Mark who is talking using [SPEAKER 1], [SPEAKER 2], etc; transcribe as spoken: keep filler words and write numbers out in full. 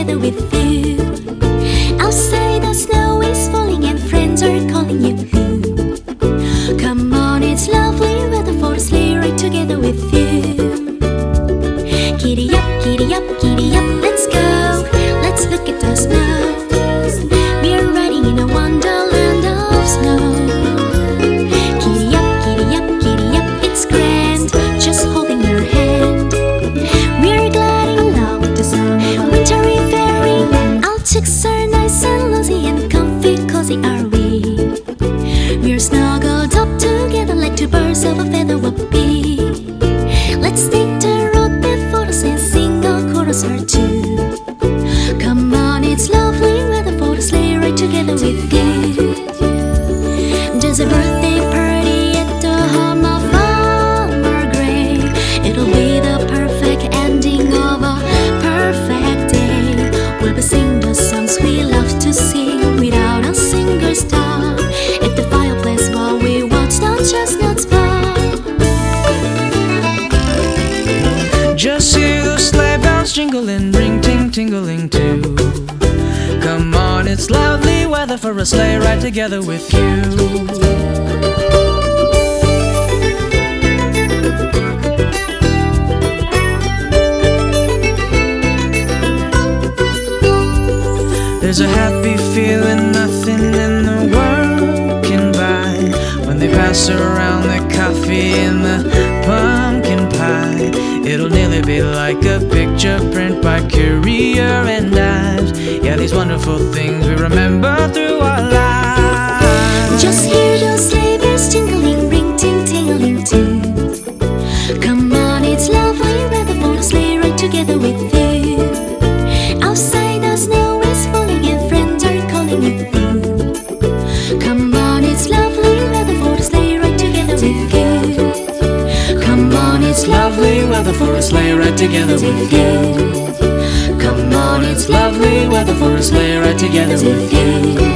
[SPEAKER 1] together with you. Outside the snow is falling and friends are calling you. Come on, it's lovely weather for a sleigh ride together with you. Giddy up, giddy up, giddy up, let's go. Let's look at the snow. We're riding in a wonderland of snow. Giddy up, giddy up, giddy up, it's grand, just holding your hand. We're gliding along with the sun, wintry fairy. Our cheeks are nice and loosey and comfy, cozy are we. We're snuggled up together like two birds of a feather would be. Let's take the road before us and sing a chorus or two. Come on, it's lovely weather for a sleigh ride together with you. There's a birthday party at the home of Farmer Gray. It'll be the perfect ending of a perfect day. We'll be singing the songs we love to sing without a single stop, at the fireplace while we watch the chestnuts burn.
[SPEAKER 2] Just hear the sleigh bells jingling, ring ting tingling too. Come on, it's lovely weather for a sleigh ride together with you. There's a happy feeling nothing in the world can buy when they pass around the coffee and the pumpkin pie. It'll nearly be like a picture print by Currier and Ives. Yeah, these wonderful things we remember through our lives.
[SPEAKER 1] Just hear those sleigh bells jingling, ring ting tingling too. Come on, it's lovely weather for a sleigh ride together with you. Outside the snow is falling and friends are calling you. Come on, it's lovely weather for a sleigh ride together with you. Come on, it's lovely weather for a sleigh ride together with you. Come on, it's lovely weather for a sleigh ride together with you.